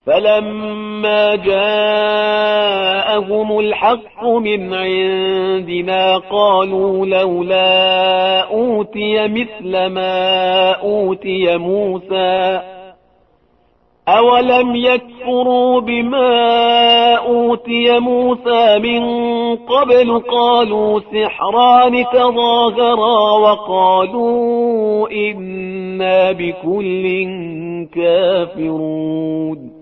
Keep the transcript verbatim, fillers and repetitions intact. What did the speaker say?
فلما جاءهم الحق من عندنا قالوا لولا أوتي مثل ما أوتي موسى أولم يكفروا بما أوتي موسى من قبل قالوا سحران تظاهرا وقالوا إنا بكل كافرون